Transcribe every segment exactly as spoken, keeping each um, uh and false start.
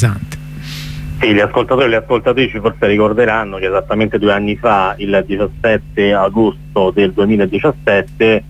Sì, gli ascoltatori e le ascoltatrici forse ricorderanno che esattamente due anni fa, il diciassette agosto del duemiladiciassette,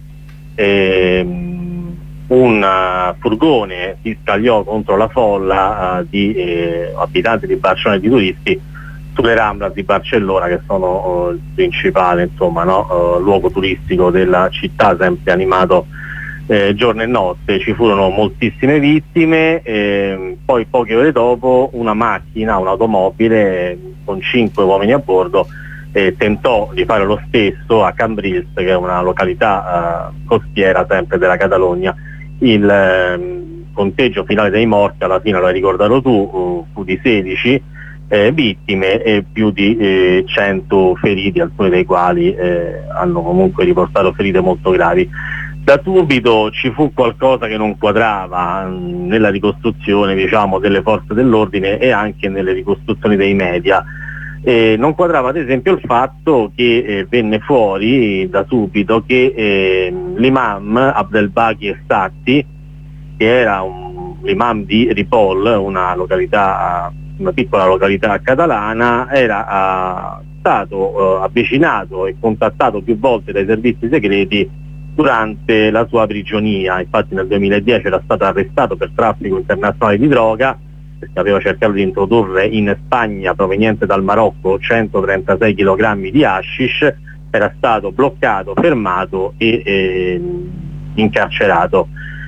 ehm, un uh, furgone si scagliò contro la folla uh, di eh, abitanti di Barcellona e di turisti sulle Ramblas di Barcellona, che sono uh, il principale, insomma, no, uh, luogo turistico della città, sempre animato eh, giorno e notte. Ci furono moltissime vittime, e poi poche ore dopo una macchina, un'automobile con cinque uomini a bordo eh, tentò di fare lo stesso a Cambrils, che è una località uh, costiera sempre della Catalogna. Il eh, conteggio finale dei morti, alla fine l'hai ricordato tu, uh, fu di sedici eh, vittime e più di eh, cento feriti, alcuni dei quali eh, hanno comunque riportato ferite molto gravi. Da subito ci fu qualcosa che non quadrava mh, nella ricostruzione, diciamo, delle forze dell'ordine e anche nelle ricostruzioni dei media. Eh, non quadrava ad esempio il fatto che eh, venne fuori da subito che eh, l'imam Abdelbaki Estatti, che era un, l'imam di Ripoll, una località, una piccola località catalana, era uh, stato uh, avvicinato e contattato più volte dai servizi segreti durante la sua prigionia. Infatti nel duemiladieci era stato arrestato per traffico internazionale di droga, perché aveva cercato di introdurre in Spagna, proveniente dal Marocco, centotrentasei chilogrammi di hashish. Era stato bloccato, fermato e eh, incarcerato.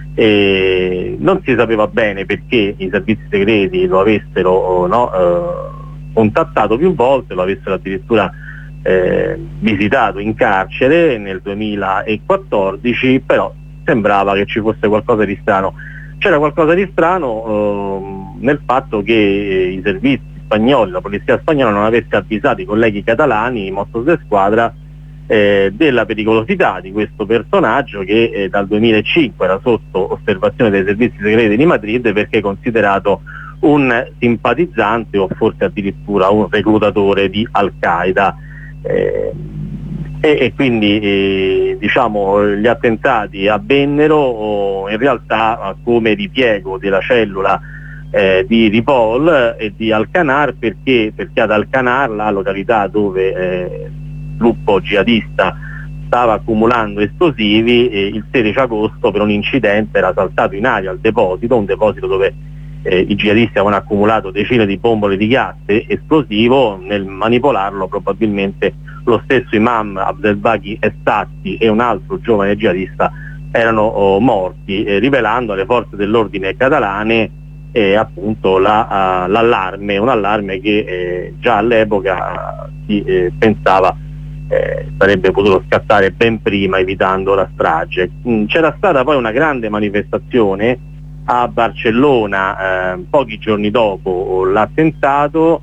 E non si sapeva bene perché i servizi segreti lo avessero no, eh, contattato più volte, lo avessero addirittura eh, visitato in carcere nel duemilaquattordici, però sembrava che ci fosse qualcosa di strano. C'era qualcosa di strano eh, nel fatto che i servizi spagnoli, la polizia spagnola, non avesse avvisato i colleghi catalani, i Mossos de Squadra, eh, della pericolosità di questo personaggio che eh, dal duemilacinque era sotto osservazione dei servizi segreti di Madrid, perché è considerato un simpatizzante o forse addirittura un reclutatore di Al-Qaeda. Eh, e, e quindi eh, diciamo gli attentati avvennero oh, in realtà come ripiego della cellula eh, di Ripoll e di Alcanar, perché, perché ad Alcanar, la località dove eh, il gruppo jihadista stava accumulando esplosivi, eh, il sedici agosto per un incidente era saltato in aria al deposito, un deposito dove eh, i jihadisti avevano accumulato decine di bombole di gas esplosivo. Nel manipolarlo probabilmente lo stesso imam Abdelbaki Estatti e un altro giovane jihadista erano oh, morti, eh, rivelando alle forze dell'ordine catalane eh, appunto la, uh, l'allarme, un allarme che eh, già all'epoca si eh, pensava eh, sarebbe potuto scattare ben prima, evitando la strage. Mm, c'era stata poi una grande manifestazione a Barcellona eh, pochi giorni dopo l'attentato,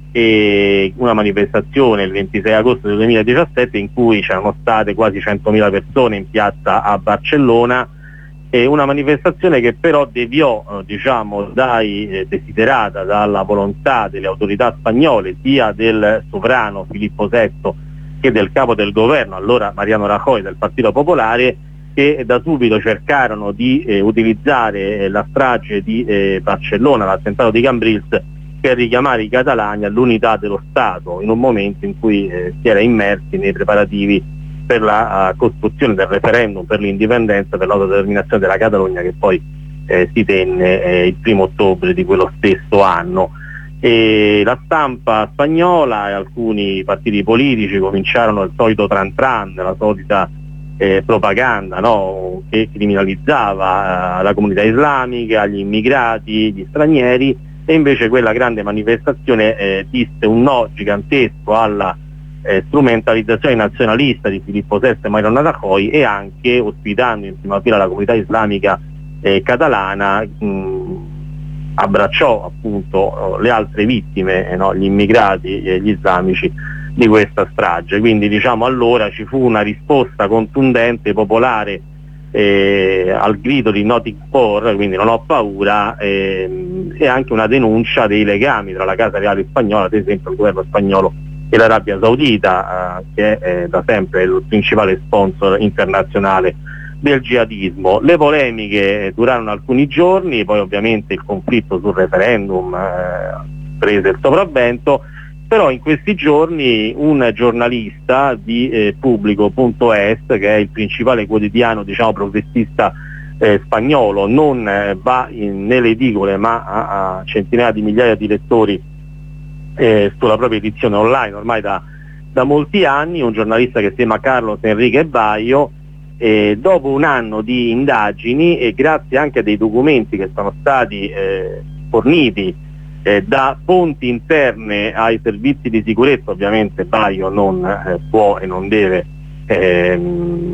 e una manifestazione il ventisei agosto del duemiladiciassette in cui c'erano state quasi centomila persone in piazza a Barcellona, e una manifestazione che però deviò eh, diciamo dai, eh, desiderata dalla volontà delle autorità spagnole, sia del sovrano Filippo sesto che del capo del governo, allora Mariano Rajoy del Partito Popolare, che da subito cercarono di eh, utilizzare eh, la strage di eh, Barcellona, l'attentato di Cambrils, per richiamare i catalani all'unità dello Stato, in un momento in cui eh, si era immersi nei preparativi per la uh, costruzione del referendum per l'indipendenza, per l'autodeterminazione della Catalogna, che poi eh, si tenne eh, il primo ottobre di quello stesso anno. E la stampa spagnola e alcuni partiti politici cominciarono il solito tran tran, la solita eh, propaganda, no? Che criminalizzava uh, la comunità islamica, gli immigrati, gli stranieri, e invece quella grande manifestazione eh, disse un no gigantesco alla eh, strumentalizzazione nazionalista di Filippo sesto e Mariano Rajoy, e anche ospitando in prima fila la comunità islamica eh, catalana mh, abbracciò appunto le altre vittime, eh, no, gli immigrati e gli islamici di questa strage. Quindi diciamo allora ci fu una risposta contundente, popolare, Eh, al grido di Nothing For, quindi non ho paura, eh, e anche una denuncia dei legami tra la Casa Reale spagnola, ad esempio il governo spagnolo, e l'Arabia Saudita, eh, che è eh, da sempre il principale sponsor internazionale del jihadismo. Le polemiche durarono alcuni giorni, poi ovviamente il conflitto sul referendum eh, prese il sopravvento, però in questi giorni un giornalista di eh, Pubblico punto est, che è il principale quotidiano, diciamo, progressista eh, spagnolo, non eh, va in, nelle edicole ma ha, ha centinaia di migliaia di lettori eh, sulla propria edizione online ormai da, da molti anni, un giornalista che si chiama Carlos Enrique Bayo, eh, dopo un anno di indagini e grazie anche a dei documenti che sono stati eh, forniti eh, da fonti interne ai servizi di sicurezza, ovviamente Bayo non eh, può e non deve ehm,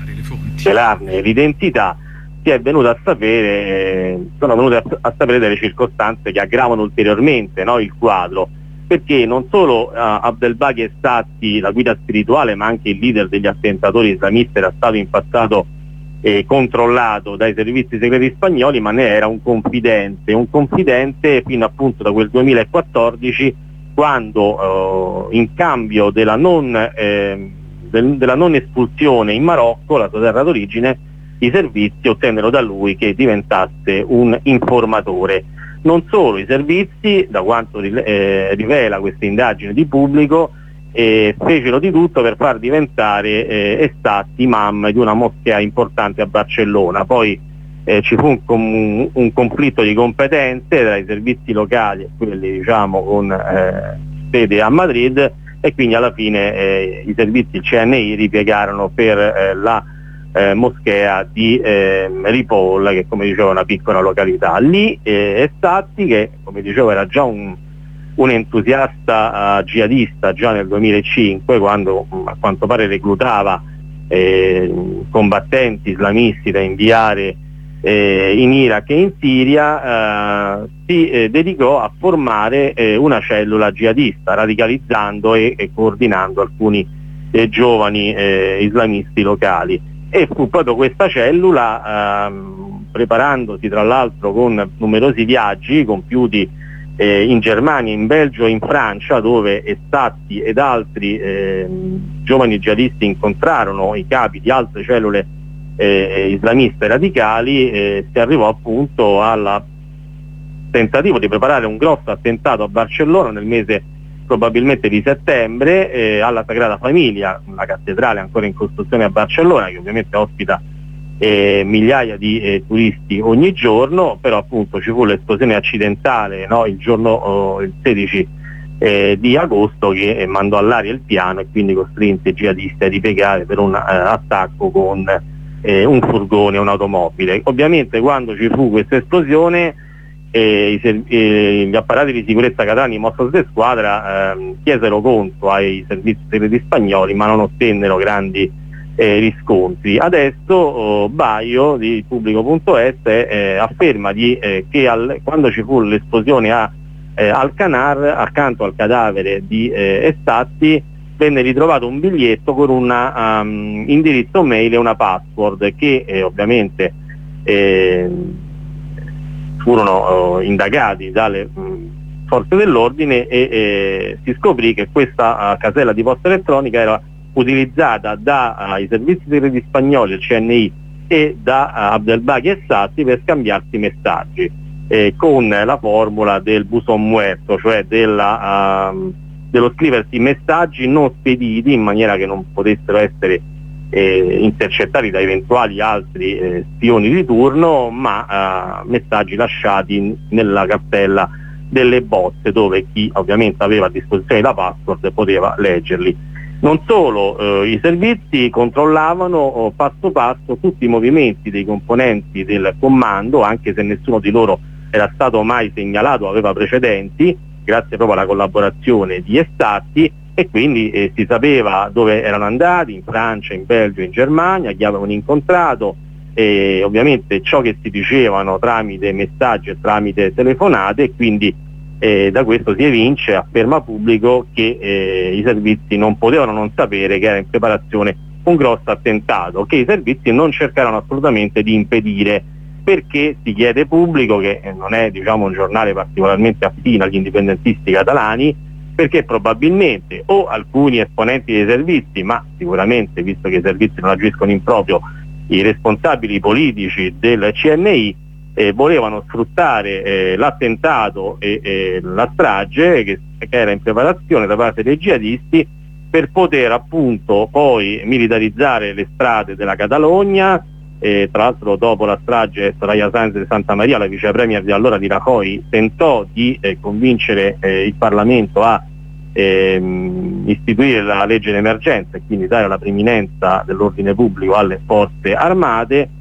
svelarne l'identità, si è venuto a sapere, eh, sono venute a, a sapere delle circostanze che aggravano ulteriormente, no, il quadro, perché non solo uh, Abdelbaki Estatti, la guida spirituale, ma anche il leader degli attentatori islamisti, era stato in passato eh, controllato dai servizi segreti spagnoli, ma ne era un confidente, un confidente fino appunto da quel duemilaquattordici, quando uh, in cambio della non, eh, del, della non espulsione in Marocco, la sua terra d'origine, i servizi ottennero da lui che diventasse un informatore. Non solo, i servizi, da quanto eh, rivela questa indagine di Pubblico, eh, fecero di tutto per far diventare eh, Estatti imam di una moschea importante a Barcellona. Poi eh, ci fu un, un, un conflitto di competenze tra i servizi locali e quelli, diciamo, con eh, sede a Madrid, e quindi alla fine eh, i servizi, il C N I, ripiegarono per eh, la Eh, moschea di eh, Ripoll, che come dicevo è una piccola località. Lì eh, Estatti, che come dicevo era già un, un entusiasta uh, jihadista già nel duemilacinque, quando mh, a quanto pare reclutava eh, combattenti islamisti da inviare eh, in Iraq e in Siria, eh, si eh, dedicò a formare eh, una cellula jihadista, radicalizzando e, e coordinando alcuni eh, giovani eh, islamisti locali. E fu proprio questa cellula, ehm, preparandosi tra l'altro con numerosi viaggi compiuti eh, in Germania, in Belgio e in Francia, dove Estatti ed altri eh, giovani jihadisti incontrarono i capi di altre cellule eh, islamiste radicali, eh, si arrivò appunto al tentativo di preparare un grosso attentato a Barcellona nel mese probabilmente di settembre, eh, alla Sagrada Famiglia, una cattedrale ancora in costruzione a Barcellona, che ovviamente ospita eh, migliaia di eh, turisti ogni giorno, però appunto ci fu l'esplosione accidentale, no, il giorno oh, il sedici eh, di agosto, che eh, mandò all'aria il piano e quindi costrinse i jihadisti a ripiegare per un eh, attacco con eh, un furgone, un'automobile. Ovviamente quando ci fu questa esplosione, E i, e gli apparati di sicurezza catalani mossi di squadra eh, chiesero conto ai servizi segreti spagnoli, ma non ottennero grandi eh, riscontri. Adesso oh, Bayo di Pubblico punto est eh, afferma di, eh, che al, quando ci fu l'esplosione a eh, Alcanar, accanto al cadavere di eh, Estatti, venne ritrovato un biglietto con un um, indirizzo mail e una password che eh, ovviamente eh, furono uh, indagati dalle mh, forze dell'ordine e eh, si scoprì che questa uh, casella di posta elettronica era utilizzata dai uh, servizi segreti spagnoli, il C N I, e da uh, Abdelbaki Estatti per scambiarsi messaggi eh, con la formula del buzón muerto, cioè della, uh, dello scriversi messaggi non spediti in maniera che non potessero essere Eh, intercettati da eventuali altri eh, spioni di turno, ma eh, messaggi lasciati in, nella cartella delle botte, dove chi ovviamente aveva a disposizione la password poteva leggerli. Non solo, eh, i servizi controllavano oh, passo passo tutti i movimenti dei componenti del comando, anche se nessuno di loro era stato mai segnalato o aveva precedenti, grazie proprio alla collaborazione di Estatti, e quindi eh, si sapeva dove erano andati, in Francia, in Belgio, in Germania, chi avevano incontrato, e ovviamente ciò che si dicevano tramite messaggi e tramite telefonate, e quindi eh, da questo si evince, afferma Pubblico, che eh, i servizi non potevano non sapere che era in preparazione un grosso attentato, che i servizi non cercarono assolutamente di impedire, perché si chiede Pubblico, che non è, diciamo, un giornale particolarmente affine agli indipendentisti catalani, perché probabilmente o alcuni esponenti dei servizi, ma sicuramente, visto che i servizi non agiscono in proprio, i responsabili politici del C N I eh, volevano sfruttare eh, l'attentato e eh, la strage che, che era in preparazione da parte dei jihadisti per poter appunto poi militarizzare le strade della Catalogna. Eh, tra l'altro dopo la strage Soraya Sáenz de Santa Maria, la vice premier di allora di Rajoy, tentò di eh, convincere eh, il Parlamento a ehm, istituire la legge d'emergenza e quindi dare la preminenza dell'ordine pubblico alle forze armate,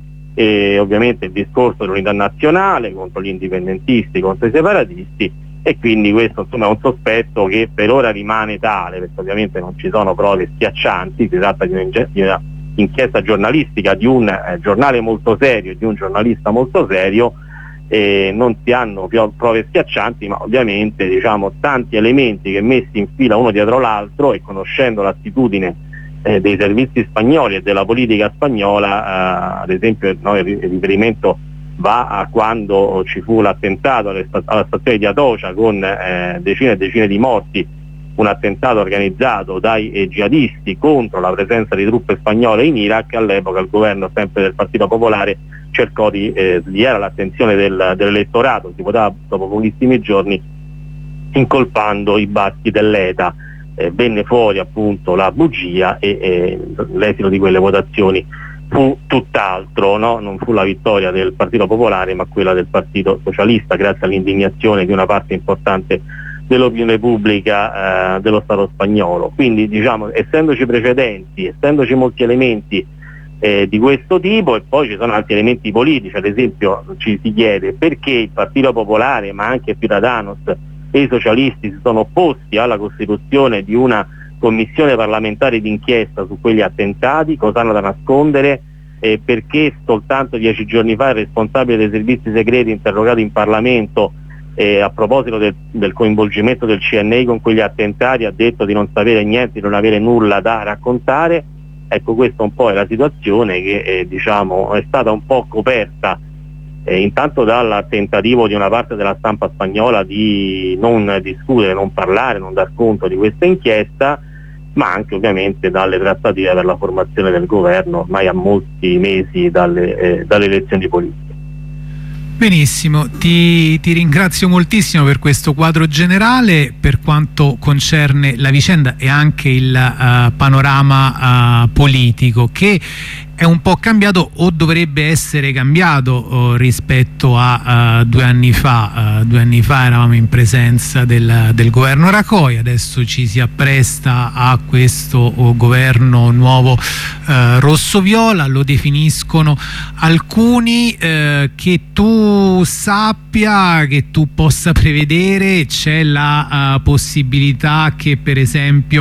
e ovviamente il discorso dell'unità nazionale contro gli indipendentisti, contro i separatisti, e quindi questo insomma è un sospetto che per ora rimane tale, perché ovviamente non ci sono prove schiaccianti, si tratta di una inchiesta giornalistica di un eh, giornale molto serio e di un giornalista molto serio, eh, non si hanno più prove schiaccianti, ma ovviamente diciamo tanti elementi che messi in fila uno dietro l'altro, e conoscendo l'attitudine eh, dei servizi spagnoli e della politica spagnola, eh, ad esempio no, il riferimento va a quando ci fu l'attentato alla stazione di Atocha con eh, decine e decine di morti, un attentato organizzato dai eh, jihadisti contro la presenza di truppe spagnole in Iraq. All'epoca il governo sempre del Partito Popolare cercò di eh, sviare l'attenzione del, dell'elettorato, si votava dopo pochissimi giorni, incolpando i baschi dell'E T A. Eh, venne fuori appunto la bugia e eh, l'esito di quelle votazioni fu tutt'altro, no? Non fu la vittoria del Partito Popolare ma quella del Partito Socialista, grazie all'indignazione di una parte importante dell'opinione pubblica eh, dello Stato spagnolo. Quindi diciamo, essendoci precedenti, essendoci molti elementi eh, di questo tipo, e poi ci sono altri elementi politici, ad esempio ci si chiede perché il Partito Popolare ma anche Ciudadanos e i socialisti si sono opposti alla costituzione di una commissione parlamentare d'inchiesta su quegli attentati, cosa hanno da nascondere, eh, perché soltanto dieci giorni fa il responsabile dei servizi segreti interrogato in Parlamento Eh, a proposito del, del coinvolgimento del C N I con quegli attentati ha detto di non sapere niente, di non avere nulla da raccontare. Ecco, questa un po' è la situazione che eh, diciamo è stata un po' coperta eh, intanto dal tentativo di una parte della stampa spagnola di non discutere, non parlare, non dar conto di questa inchiesta, ma anche ovviamente dalle trattative per la formazione del governo ormai a molti mesi dalle, eh, dalle elezioni politiche. Benissimo, ti, ti ringrazio moltissimo per questo quadro generale per quanto concerne la vicenda e anche il uh, panorama uh, politico, che è un po' cambiato o dovrebbe essere cambiato uh, rispetto a uh, due anni fa. Uh, due anni fa eravamo in presenza del, del governo Rajoy, adesso ci si appresta a questo uh, governo nuovo uh, rosso-viola, lo definiscono alcuni. Uh, che tu sappia, che tu possa prevedere, c'è la uh, possibilità che per esempio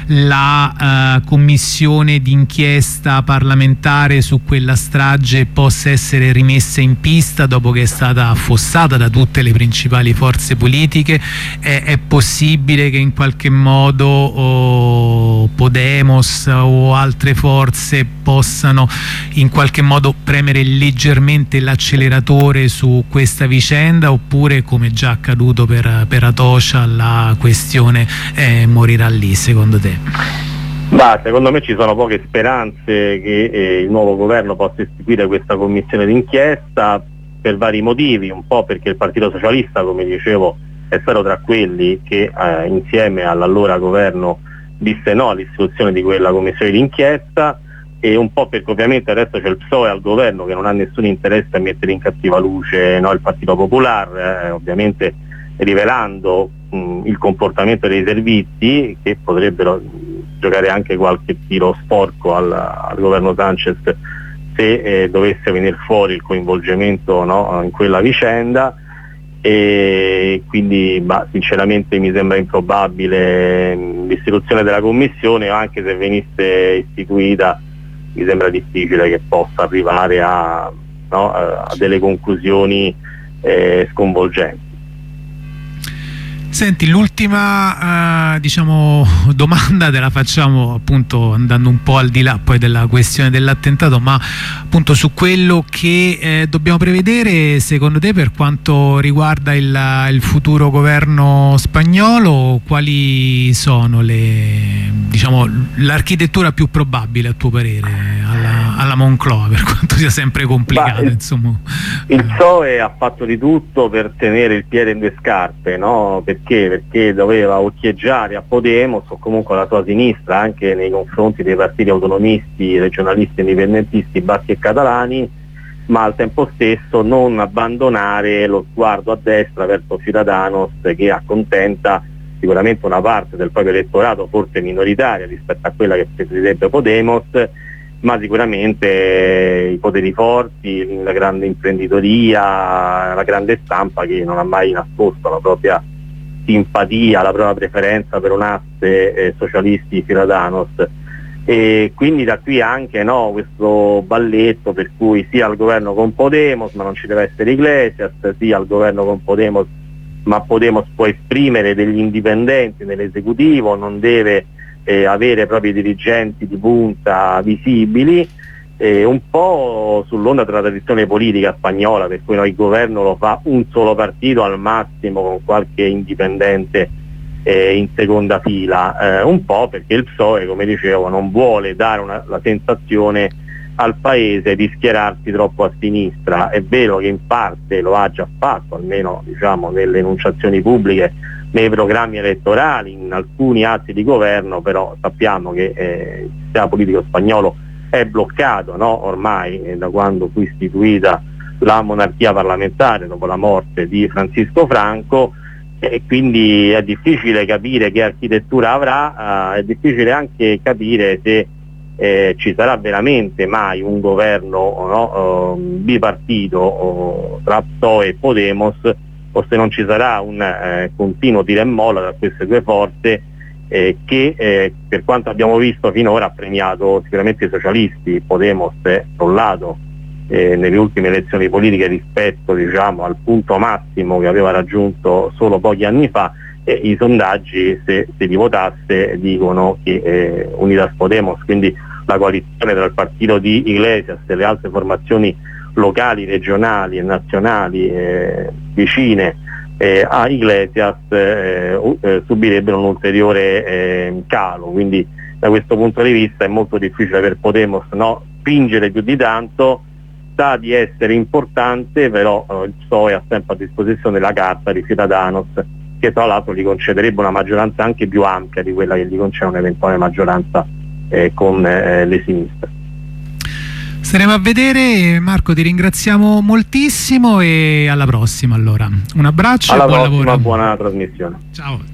la uh, commissione d'inchiesta parlamentare su quella strage possa essere rimessa in pista dopo che è stata affossata da tutte le principali forze politiche? È, è possibile che in qualche modo oh, Podemos o altre forze possano in qualche modo premere leggermente l'acceleratore su questa vicenda, oppure come già accaduto per, per Atocha la questione eh, morirà lì secondo te? Bah, secondo me ci sono poche speranze che eh, il nuovo governo possa istituire questa commissione d'inchiesta per vari motivi, un po' perché il Partito Socialista, come dicevo, è stato tra quelli che eh, insieme all'allora governo disse no all'istituzione di quella commissione d'inchiesta, e un po' perché ovviamente adesso c'è il P S O E al governo che non ha nessun interesse a mettere in cattiva luce no, il Partito Popolare, eh, ovviamente rivelando mh, il comportamento dei servizi che potrebbero giocare anche qualche tiro sporco al, al governo Sánchez se eh, dovesse venire fuori il coinvolgimento no, in quella vicenda, e quindi bah, sinceramente mi sembra improbabile l'istituzione della commissione, anche se venisse istituita mi sembra difficile che possa arrivare a, no, a delle conclusioni eh, sconvolgenti. Senti, l'ultima uh, diciamo domanda te la facciamo appunto andando un po' al di là poi della questione dell'attentato, ma appunto su quello che eh, dobbiamo prevedere secondo te per quanto riguarda il, il futuro governo spagnolo. Quali sono le diciamo l'architettura più probabile a tuo parere alla, alla Moncloa, per quanto sia sempre complicato. Il, insomma. il P S O E ha fatto di tutto per tenere il piede in due scarpe, no? Perché? Perché doveva occhieggiare a Podemos o comunque alla sua sinistra anche nei confronti dei partiti autonomisti, regionalisti, indipendentisti, baschi e catalani, ma al tempo stesso non abbandonare lo sguardo a destra verso Ciudadanos, che accontenta sicuramente una parte del proprio elettorato, forse minoritaria rispetto a quella che presiderebbe Podemos, ma sicuramente i poteri forti, la grande imprenditoria, la grande stampa che non ha mai nascosto la propria simpatia, la propria preferenza per un asse eh, socialisti Ciudadanos. E quindi da qui anche, no, questo balletto per cui sia al governo con Podemos ma non ci deve essere Iglesias, sia al governo con Podemos ma Podemos può esprimere degli indipendenti nell'esecutivo, non deve eh, avere proprio dirigenti di punta visibili, eh, un po' sull'onda della tradizione politica spagnola, per cui no, il governo lo fa un solo partito al massimo con qualche indipendente eh, in seconda fila, eh, un po' perché il P S O E, come dicevo, non vuole dare una, la sensazione al paese di schierarsi troppo a sinistra. È vero che in parte lo ha già fatto, almeno diciamo nelle enunciazioni pubbliche, nei programmi elettorali, in alcuni atti di governo, però sappiamo che eh, il sistema politico spagnolo è bloccato, no? Ormai eh, da quando fu istituita la monarchia parlamentare dopo la morte di Francisco Franco, e quindi è difficile capire che architettura avrà, eh, è difficile anche capire se Eh, ci sarà veramente mai un governo, no, eh, bipartito oh, tra P S O E e Podemos, o se non ci sarà un eh, continuo tira e molla tra queste due forze eh, che eh, per quanto abbiamo visto finora ha premiato sicuramente i socialisti. Podemos è crollato eh, nelle ultime elezioni politiche rispetto, diciamo, al punto massimo che aveva raggiunto solo pochi anni fa, e i sondaggi, se, se li votasse, dicono che eh, Unidas Podemos, quindi la coalizione tra il partito di Iglesias e le altre formazioni locali, regionali e nazionali eh, vicine eh, a Iglesias, eh, eh, subirebbero un ulteriore eh, calo. Quindi da questo punto di vista è molto difficile per Podemos, no, spingere più di tanto. Sa di essere importante, però eh, il P S O E ha sempre a disposizione la carta di Ciudadanos, che tra l'altro gli concederebbe una maggioranza anche più ampia di quella che gli concede un'eventuale maggioranza eh, con eh, le sinistre. Staremo a vedere. Marco, ti ringraziamo moltissimo e alla prossima allora. Un abbraccio alla e buon prossima, lavoro. Buona trasmissione. Ciao.